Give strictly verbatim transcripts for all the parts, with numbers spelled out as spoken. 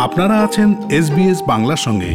আপনারা আছেন এসবিএস বাংলার সঙ্গে।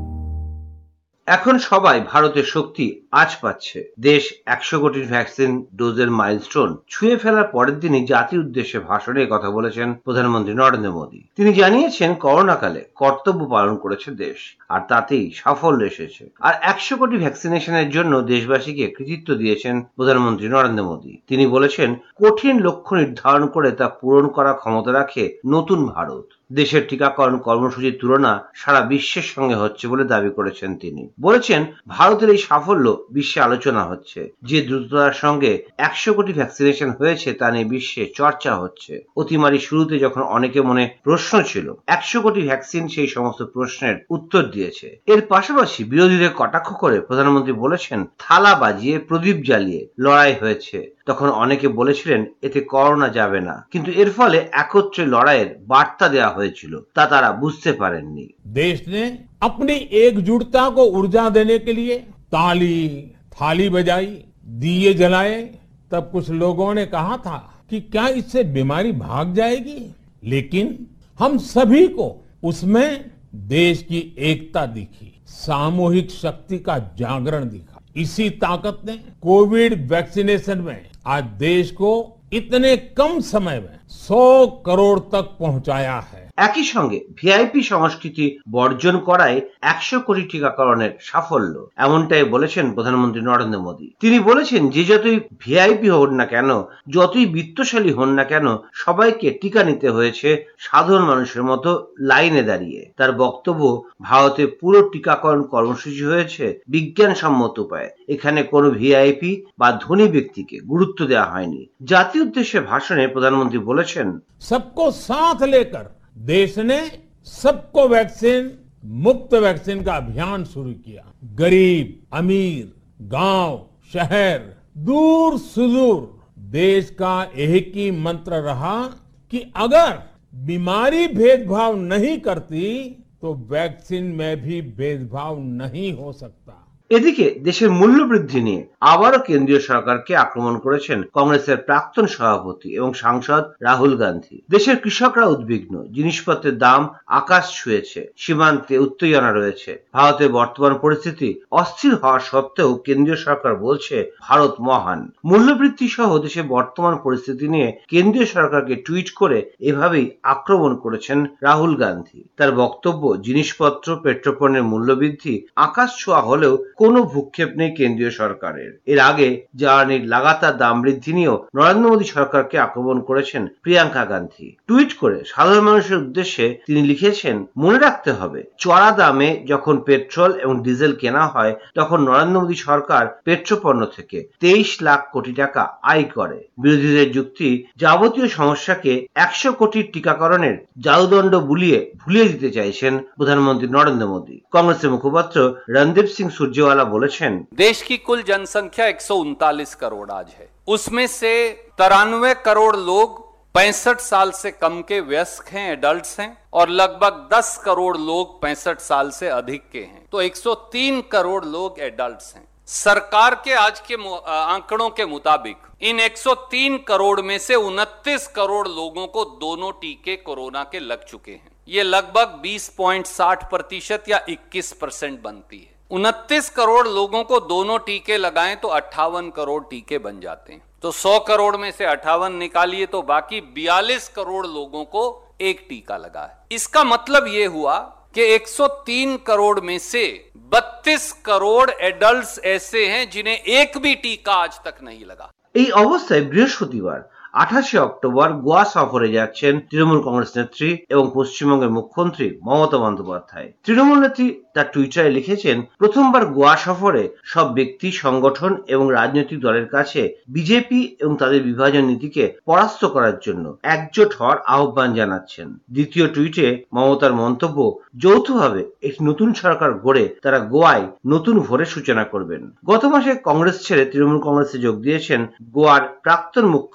এখন সবাই ভারতের শক্তি আজ পাচ্ছে। দেশ একশো কোটির ভ্যাকসিন ডোজের মাইলস্টোন ছুঁয়ে ফেলার পরের দিনই জাতির উদ্দেশ্যে ভাষণে কথা বলেছেন প্রধানমন্ত্রী নরেন্দ্র মোদী। তিনি জানিয়েছেন করোনাকালে কর্তব্য পালন করেছে দেশ, আর তাতেই সাফল্য এসেছে। আর একশো কোটি ভ্যাকসিনেশনের জন্য দেশবাসীকে কৃতিত্ব দিয়েছেন প্রধানমন্ত্রী নরেন্দ্র মোদী। তিনি বলেছেন, কঠিন লক্ষ্য নির্ধারণ করে তা পূরণ করার ক্ষমতা রাখে নতুন ভারত। দেশের টিকাকরণ কর্মসূচির তুলনা সারা বিশ্বের সঙ্গে হচ্ছে বলে দাবি করেছেন তিনি। বলেছেন, ভারতের এই সাফল্য বিশ্বে আলোচনা হচ্ছে। যে দ্রুততার সঙ্গে একশো কোটি ভ্যাকসিনেশন হয়েছে তা নিয়ে বিশ্বে চর্চা হচ্ছে। অতিমারির শুরুতে যখন অনেকে মনে প্রশ্ন ছিল, একশো কোটি ভ্যাকসিন সেই সমস্ত প্রশ্নের উত্তর দিয়েছে। এর পাশাপাশি বিরোধীদের কটাক্ষ করে প্রধানমন্ত্রী বলেছেন, থালা বাজিয়ে প্রদীপ জ্বালিয়ে লড়াই হয়েছে। তখন অনেকে বলেছিলেন এতে করোনা যাবে না, কিন্তু এর ফলে একত্রে লড়াইয়ের বার্তা দেওয়া হয়েছিল, তা তারা বুঝতে পারেননি। देश ने अपनी एकजुटता को ऊर्जा देने के लिए ताली थाली बजाई, दिए जलाए। तब कुछ लोगों ने कहा था कि क्या इससे बीमारी भाग जाएगी, लेकिन हम सभी को उसमें देश की एकता दिखी, सामूहिक शक्ति का जागरण दिखा। इसी ताकत ने कोविड वैक्सीनेशन में आज देश को इतने कम समय में सौ करोड़ तक पहुंचाया है। একই সঙ্গে ভিআইপি সংস্কৃতি বর্জন করায় একশো কোটি টিকাকরণের সাফল্য, এমনটাই বলেছেন প্রধানমন্ত্রী নরেন্দ্র মোদী। তিনি বলেছেন, যে যতই ভিআইপি হন না কেন, যতই বিত্তশালী হন না কেন, সবাইকে টিকা নিতে হয়েছে সাধারণ মানুষের মতো লাইনে দাঁড়িয়ে। তার বক্তব্য, ভারতে পুরো টিকাকরণ কর্মসূচি হয়েছে বিজ্ঞানসম্মত উপায়ে। এখানে কোনো ভিআইপি বা ধনী ব্যক্তিকে গুরুত্ব দেওয়া হয়নি। জাতীয় উদ্দেশ্যে ভাষণে প্রধানমন্ত্রী বলেছেন, सबको साथ लेकर देश ने सबको वैक्सीन मुफ्त वैक्सीन का अभियान शुरू किया। गरीब, अमीर, गांव, शहर, दूर सुदूर देश का एक ही मंत्र रहा कि अगर बीमारी भेदभाव नहीं करती तो वैक्सीन में भी भेदभाव नहीं हो सकता। এদিকে দেশের মূল্য বৃদ্ধি নিয়ে আবারও কেন্দ্রীয় সরকারকে আক্রমণ করেছেন কংগ্রেসের প্রাক্তন সভাপতি এবং সাংসদ রাহুল গান্ধী। দেশের কৃষকরা উদ্বিগ্ন, জিনিসপত্রের দাম আকাশ ছুঁয়েছে, সীমান্তে উত্তেজনা রয়েছে। ভারতের বর্তমান পরিস্থিতি অস্থির হওয়া সত্ত্বেও কেন্দ্রীয় সরকার বলছে ভারত মহান। মূল্যবৃদ্ধি সহ দেশের বর্তমান পরিস্থিতি নিয়ে কেন্দ্রীয় সরকারকে টুইট করে এভাবেই আক্রমণ করেছেন রাহুল গান্ধী। তার বক্তব্য, জিনিসপত্র পেট্রোপণ্যের মূল্যবৃদ্ধি আকাশ ছোঁয়া হলেও কোনো ভূক্ষেপ নেই কেন্দ্রীয় সরকারের। এর আগে জ্বালানির লাগাতার দাম বৃদ্ধি নিয়েও নরেন্দ্র মোদী সরকারকে আক্রমণ করেছেন প্রিয়াঙ্কা গান্ধী। টুইট করে সাধারণ মানুষের উদ্দেশ্যে তিনি লিখেছেন, মনে রাখতে হবে, চড়া দামে যখন পেট্রোল এবং ডিজেল কেনা হয় তখন নরেন্দ্র মোদী সরকার পেট্রোপণ্য থেকে তেইশ লাখ কোটি টাকা আয় করে। বিরোধীদের যুক্তি, যাবতীয় সমস্যাকে একশো কোটির টিকাকরণের জাদুদণ্ড বুলিয়ে ভুলিয়ে দিতে চাইছেন প্রধানমন্ত্রী নরেন্দ্র মোদী। কংগ্রেসের মুখপাত্র রণদীপ সিং সুরজেওয়ালা बोलेছেন, देश की कुल जनसंख्या एक सौ उनतालीस करोड़ आज है। उसमें से तिरानवे करोड़ लोग पैंसठ साल से कम के वयस्क हैं, एडल्ट्स हैं, और लगभग दस करोड़ लोग पैंसठ साल से अधिक के हैं। तो एक सौ तीन करोड़ लोग एडल्ट्स हैं। सरकार के आज के आंकड़ों के मुताबिक इन एक सौ तीन करोड़ में से उनतीस करोड़ लोगों को दोनों टीके कोरोना के लग चुके हैं। ये लगभग बीस पॉइंट साठ प्रतिशत या इक्कीस परसेंट बनती है। उनतीस करोड़ लोगों को दोनों टीके लगाएं तो अट्ठावन करोड़ टीके बन जाते हैं। तो सौ करोड़ में से अट्ठावन निकालिए तो बाकी बयालीस करोड़ लोगों को एक टीका लगा है। इसका मतलब यह हुआ कि एक सौ तीन करोड़ में से बत्तीस करोड़ एडल्ट्स ऐसे हैं जिन्हें एक भी टीका आज तक नहीं लगा। এই অবস্থায় বৃহস্পতিবার আঠাশে অক্টোবর গোয়া সফরে যাচ্ছেন তৃণমূল কংগ্রেস নেত্রী এবং পশ্চিমবঙ্গের মুখ্যমন্ত্রী মমতা বন্দ্যোপাধ্যায়। তৃণমূল নেত্রী তার টুইটারে লিখেছেন, প্রথমবার গোয়া সফরে সব ব্যক্তি, সংগঠন এবং রাজনৈতিক দলের কাছে বিজেপি এবং তাদের বিভাজন নীতিকে পরাস্ত করার জন্য একজোট হওয়ার আহ্বান জানাচ্ছেন। দ্বিতীয় টুইটে মমতার মন্তব্য, যৌথভাবে একটি নতুন সরকার গড়ে তারা গোয়ায় নতুন ভোরের সূচনা করবেন। গত মাসে কংগ্রেস ছেড়ে তৃণমূল কংগ্রেসে যোগ দিয়েছেন গোয়ার প্রাক্তন মুখ্যমন্ত্রী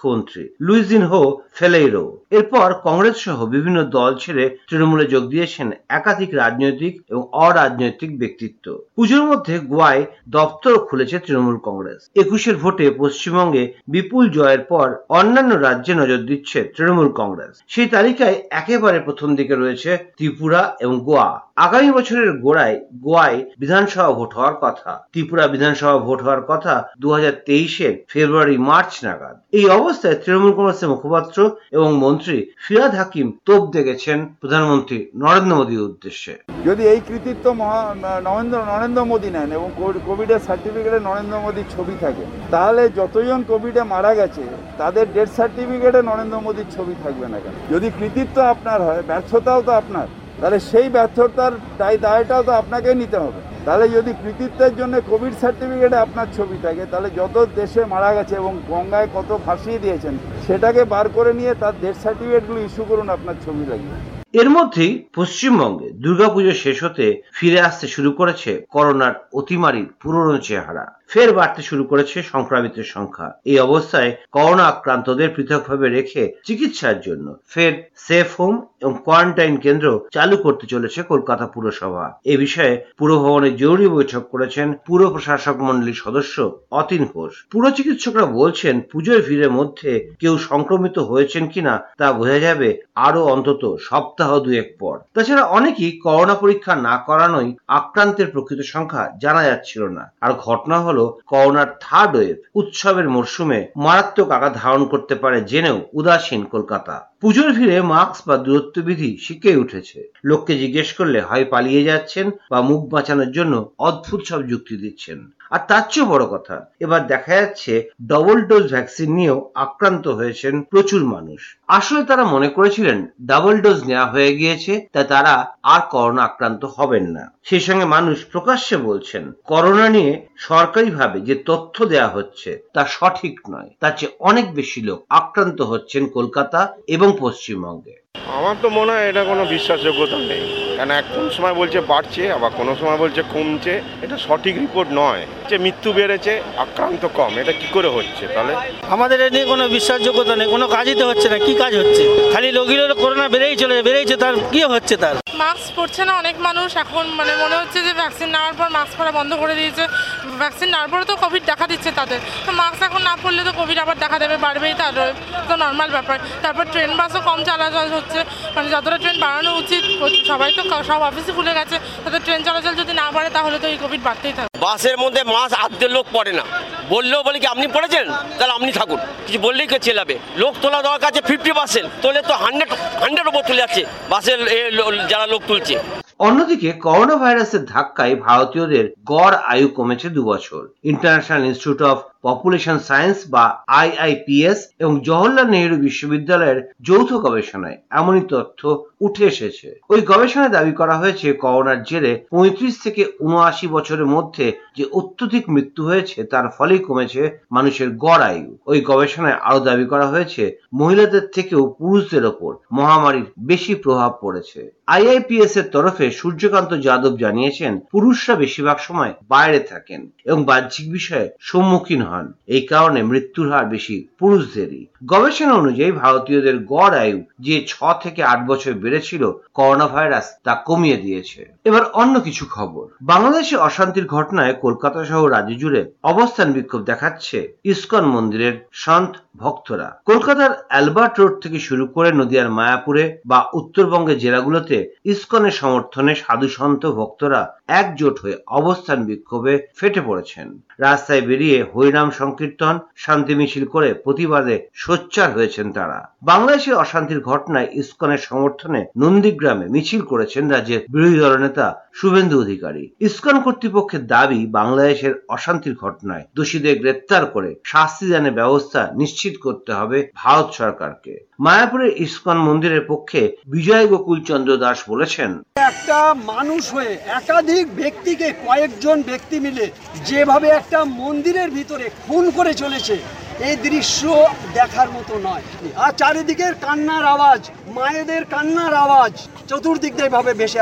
লুইজিনহো ফেলেইরো। এরপর কংগ্রেস সহ বিভিন্ন দল ছেড়ে তৃণমূলে যোগ দিয়েছেন একাধিক রাজনৈতিক এবং অরাজনৈতিক ব্যক্তিত্ব। পুজোর মধ্যে গোয়ায় দপ্তর খুলেছে তৃণমূল কংগ্রেস। একুশের ভোটে পশ্চিমবঙ্গে বিপুল জয়ের পর অন্যান্য রাজ্যে নজর দিচ্ছে তৃণমূল কংগ্রেস। সেই তালিকায় একেবারে প্রথম দিকে রয়েছে ত্রিপুরা এবং গোয়া। আগামী বছরের গোড়ায় গোয়ায় বিধানসভা ভোট হওয়ার কথা। ত্রিপুরা বিধানসভা ভোট হওয়ার কথা দু হাজার তেইশের ফেব্রুয়ারি মার্চ নাগাদ। এই অবস্থায় তৃণমূল কংগ্রেসের মুখপাত্র এবং মন্ত্রী ফিরহাদ হাকিম তোপ দেখেছেন প্রধানমন্ত্রী নরেন্দ্র মোদীর উদ্দেশ্যে। যদি এই কৃতিত্ব নরেন্দ্র নরেন্দ্র মোদী নেন এবং কোভিডের সার্টিফিকেটে নরেন্দ্র মোদীর ছবি থাকে, তাহলে যতজন কোভিডে মারা গেছে তাদের ডেথ সার্টিফিকেটে নরেন্দ্র মোদীর ছবি থাকবে না কেন? যদি কৃতিত্ব আপনার হয়, ব্যর্থতাও তো আপনার, তাহলে সেই ব্যর্থতার দায় দায়টাও তো আপনাকে নিতে হবে। তাহলে যদি কৃতিত্বের জন্য কোভিড সার্টিফিকেটে আপনার ছবি থাকে, তাহলে যত দেশে মারা গেছে এবং গঙ্গায় কত ভাসিয়ে দিয়েছেন সেটাকে বার করে নিয়ে তার ডেথ সার্টিফিকেটগুলো ইস্যু করুন আপনার ছবি লাগিয়ে। এর মধ্যেই পশ্চিমবঙ্গে দুর্গাপুজো শেষ হতে ফিরে আসতে শুরু করেছে করোনার অতিমারির পুরনো চেহারা। ফের বাড়তে শুরু করেছে সংক্রমিতের সংখ্যা। এই অবস্থায় করোনা আক্রান্তদের পৃথকভাবে রেখে চিকিৎসার জন্য ফের সেফ হোম এবং কোয়ারেন্টাইন কেন্দ্র চালু করতে চলেছে কলকাতা পুরসভা। এ বিষয়ে পুরভবনে জরুরি বৈঠক করেছেন পুর প্রশাসক মন্ডলীর সদস্য অতীন ঘোষ। পুর চিকিৎসকরা বলছেন পুজোর ভিড়ের মধ্যে কেউ সংক্রমিত হয়েছেন কিনা তা বোঝা যাবে আরো অন্তত সপ্তাহ দুয়েক পর। তাছাড়া অনেকেই করোনা পরীক্ষা না করানোই আক্রান্তের প্রকৃত সংখ্যা জানা যাচ্ছিল না। আর ঘটনা হলো করোনার থার্ড ওয়েভ উৎসবের মরশুমে মারাত্মক আকার ধারণ করতে পারে জেনেও উদাসীন কলকাতা। পুজোর ভিড়ে মাস্ক বা দূরত্ব বিধি শিখে উঠেছে। লোককে জিজ্ঞেস করলে হয় পালিয়ে যাচ্ছেন বা মুখ বাঁচানোর জন্য অদ্ভুত সব যুক্তি দিচ্ছেন। আর তার চেয়ে বড় কথা, এবার দেখা যাচ্ছে ডবল ডোজ ভ্যাকসিন নিয়েও আক্রান্ত হয়েছেন প্রচুর মানুষ। আসলে তারা মনে করেছিলেন ডাবল ডোজ নেওয়া হয়ে গিয়েছে, তাই তারা আর করোনা আক্রান্ত হবেন না। সেই সঙ্গে মানুষ প্রকাশ্যে বলছেন করোনা নিয়ে সরকারিভাবে যে তথ্য দেয়া হচ্ছে তা সঠিক নয়। তার চেয়ে অনেক বেশি লোক আক্রান্ত হচ্ছেন কলকাতা এবং পশ্চিমবঙ্গে। আমার তো মনে হয় এটা কোনো বিশ্বাসযোগ্যতা নেই, কেন এক কোন সময় বলছে বাড়ছে, আবার কোনো সময় বলছে কমছে। এটা সঠিক রিপোর্ট নয়। যে মৃত্যু বেড়েছে, আক্রান্ত কম, এটা কি করে হচ্ছে? তাহলে আমাদের এ নিয়ে কোনো বিশ্বাসযোগ্যতা নেই, কোনো কাজই তো হচ্ছে না। কি কাজ হচ্ছে? খালি রোগীর করোনা বেড়েই চলে বেড়েইছে, তার কি হচ্ছে? তার মাস্ক পরছে না অনেক মানুষ। এখন মানে মনে হচ্ছে যে ভ্যাকসিন নেওয়ার পর মাস্ক পরা বন্ধ করে দিয়েছে। ভ্যাকসিন নেওয়ার পরে তো কোভিড দেখা দিচ্ছে তাদের, তো মাস্ক এখন না পরলে তো কোভিড আবার দেখা দেবে, বাড়বেই, তার তো নর্মাল ব্যাপার। তারপর ট্রেন বাসও কম চলাচল হচ্ছে, মানে যতটা ট্রেন বাড়ানো উচিত, সবাই তো সব অফিসে খুলে গেছে, তাদের ট্রেন চলাচল যদি না বাড়ে তাহলে তো এই কোভিড বাড়তেই থাকে। বাসের মধ্যে মাস্ক আধেক লোক পড়ে না, বললেও বলে কি আপনি পড়েছেন, তাহলে আপনি থাকুন, কিছু বললেই কে চেলাবে। লোক তোলা দেওয়ার কাছে ফিফটি পার্সেন্ট তোলে তো হান্ড্রেড হান্ড্রেড ওপর তুলে যাচ্ছে বাসের যারা লোক তুলছে। অন্যদিকে করোনা ভাইরাসের ধাক্কায় ভারতীয়দের গড় আয়ু কমেছে দু বছর। International institute of population science বা আই আই পি এস এবং জওহরলাল নেহরু বিশ্ববিদ্যালয়ের যৌথ গবেষণায় এমনই তথ্য উঠে এসেছে। ওই গবেষণায় দাবি করা হয়েছে করোনার জেরে পঁয়ত্রিশ থেকে উনআশি বছরের মধ্যে যে অত্যধিক মৃত্যু হয়েছে তার ফলেই কমেছে মানুষের গড় আয়ু। ওই গবেষণায় আরো দাবি করা হয়েছে মহিলাদের থেকেও পুরুষদের ওপর মহামারীর বেশি প্রভাব পড়েছে। আই আই পি এস এর তরফে সূর্যকান্ত যাদব জানিয়েছেন পুরুষরা বেশিরভাগ সময় বাইরে থাকেন এবং বাহ্যিক বিষয়ে সম্মুখীন হন, এই কারণে মৃত্যুর হার বেশি পুরুষদেরই। গবেষণা অনুযায়ী ভারতীয়দের গড় আয়ু যে ছ থেকে আট বছর বেড়েছিল, করোনা ভাইরাস তা কমিয়ে দিয়েছে। এবার অন্য কিছু খবর। বাংলাদেশে অশান্তির ঘটনায় কলকাতা সহ রাজ্য জুড়ে অবস্থান বিক্ষোভ দেখাচ্ছে ইসকন মন্দিরের সন্ত ভক্তরা। কলকাতার অ্যালবার্ট রোড থেকে শুরু করে নদিয়ার মায়াপুরে বা উত্তরবঙ্গের জেলাগুলোতে ইসকনের সমর্থনে সাধু সন্ত ভক্তরা একজোট হয়ে অবস্থান বিক্ষোভে ফেটে পড়েছেন। রাস্তায় বেরিয়ে হরিনাম সংকীর্তন, শান্তি মিছিল করে প্রতিবাদে সোচ্চার হয়েছেন তারা। বাংলাদেশের অশান্তির ঘটনায় ইসকনের সমর্থনে নন্দীগ্রামে মিছিল করেছেন রাজ্যের বিরোধী দল নেতা শুভেন্দু অধিকারী। ইসকন কর্তৃপক্ষের দাবি, বাংলাদেশের অশান্তির ঘটনায় দোষীদের গ্রেপ্তার করে শাস্তিদানের ব্যবস্থা নিশ্চিত করতে হবে ভারত সরকারকে। মায়াপুরের ইসকন মন্দিরের পক্ষে বিজয় গোকুল চন্দ্র দাস বলেছেন, একটা মানুষ হয়ে একাধিক ব্যক্তিকে, কয়েকজন ব্যক্তি মিলে যেভাবে একটা মন্দিরের ভিতরে খুন করে চলেছে, এই দৃশ্য দেখার মতো নয়। আর চারিদিকের কান্নার আওয়াজ, মায়েদের কান্নার আওয়াজ চতুর্দিক দিয়ে ভাবে ভেসে আসছে।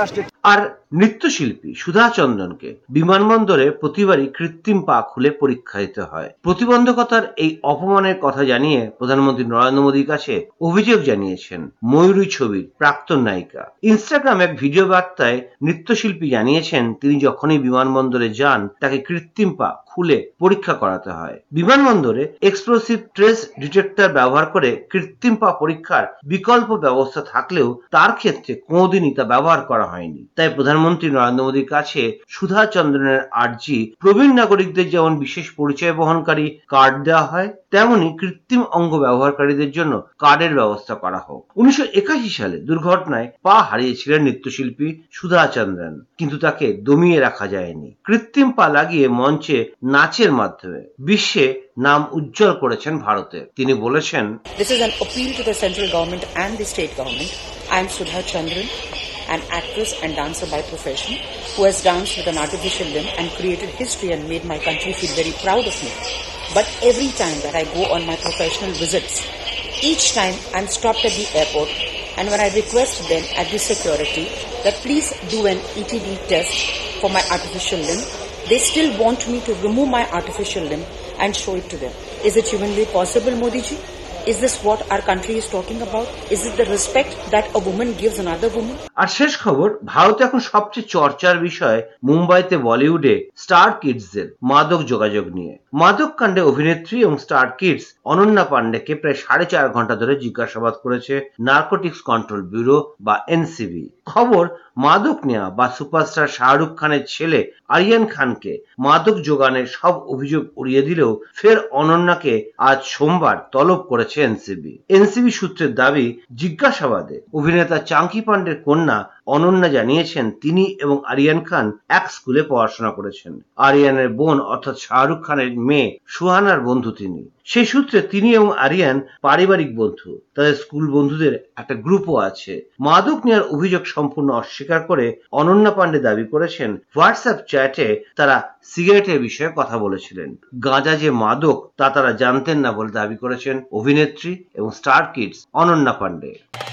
আর নৃত্যশিল্পী সুধা চন্দ্রনকে বিমানবন্দরে প্রতিবারই কৃত্রিম পা খুলে পরীক্ষা দিতে হয়। প্রতিবন্ধকতার এই অপমানের কথা জানিয়ে প্রধানমন্ত্রী নরেন্দ্র মোদীর কাছে অভিযোগ জানিয়েছেন ময়ূরী ছবির প্রাক্তন নায়িকা। ইনস্টাগ্রাম এক ভিডিও বার্তায় নৃত্যশিল্পী জানিয়েছেন তিনি যখনই বিমানবন্দরে যান তাকে কৃত্রিম পা খুলে পরীক্ষা করাতে হয়। বিমানবন্দরে এক্সপ্লোসিভ ট্রেস ডিটেক্টর ব্যবহার করে কৃত্রিম পা পরীক্ষার বিকল্প ব্যবস্থা থাকলেও তার ক্ষেত্রে কোনোদিনই তা ব্যবহার করা হয়নি। তাই প্রধানমন্ত্রী নরেন্দ্র মোদীর কাছে সুধা চন্দ্রনের আর্জি প্রবীণ নাগরিকদের যেমন বিশেষ পরিচয় বহনকারী কার্ড দেওয়া হয়, তেমনি কৃত্রিম অঙ্গ ব্যবহারকারীদের জন্য কার্ডের ব্যবস্থা করা হোক। উনিশশো একাশি সালে দুর্ঘটনায় পা হারিয়েছিলেন নৃত্যশিল্পী সুধা চন্দ্রন, কিন্তু তাকে দমিয়ে রাখা যায়নি। কৃত্রিম পা লাগিয়ে মঞ্চে নাচের মাধ্যমে বিশ্বে নাম উজ্জ্বল করেছেন ভারতে। তিনি বলেছেন, This is an appeal to the central government and the state government. I am Sudha Chandran, an actress and dancer by profession who has danced with an artificial limb and created history and made my country feel very proud of me. But every time that I go on my professional visits, each time I'm stopped at the airport, and when I request them at the security that please do an E T D test for my artificial limb, they still want me to remove my artificial limb and show it to them. Is it humanly possible, Modi ji? Is this what our country is talking about? Is it the respect that a woman gives another woman? আর শেষ খবর, ভারতে এখন সবচেয়ে চর্চার বিষয় মুম্বাইতে বলিউডে star কিডসদের মাদক যোগাযোগ নিয়ে। মাদক কাণ্ডে অভিনেত্রী এবং স্টার কিডস অনন্যা পান্ডেকে প্রায় সাড়ে চার ঘন্টা ধরে জিজ্ঞাসাবাদ করেছে নার্কোটিক্স কন্ট্রোল ব্যুরো বা এন সি বি। খবর, মাদক নেওয়া বা সুপারস্টার শাহরুখ খানের ছেলে আরিয়ান খানকে মাদক যোগানের সব অভিযোগ উড়িয়ে দিলেও ফের অনন্যাকে আজ সোমবার তলব করেছে N C B. N C B সূত্রের দাবি, জিজ্ঞাসাবাদে অভিনেতা চাঙ্কি পান্ডের কন্যা অনন্যা জানিয়েছেন তিনি এবং আরিয়ান খান এক স্কুলে পড়াশোনা করেছেন। আরিয়ানের বোন অর্থাৎ শাহরুখ খানের মেয়ে সুহানার বন্ধু তিনি। সেই সূত্রে তিনি এবং আরিয়ান পারিবারিক বন্ধু, তাদের স্কুল বন্ধুদের একটা গ্রুপও আছে। মাদক নেওয়ার অভিযোগ সম্পূর্ণ অস্বীকার করে অনন্যা পান্ডে দাবি করেছেন হোয়াটসঅ্যাপ চ্যাটে তারা সিগারেটের বিষয়ে কথা বলেছিলেন। গাঁজা যে মাদক তা তারা জানতেন না বলে দাবি করেছেন অভিনেত্রী এবং স্টার কিডস অনন্যা পান্ডে।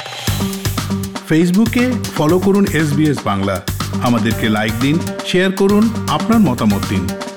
ফেসবুকে ফলো করুন এস বি এস বাংলা। আমাদেরকে লাইক দিন, শেয়ার করুন, আপনার মতামত দিন।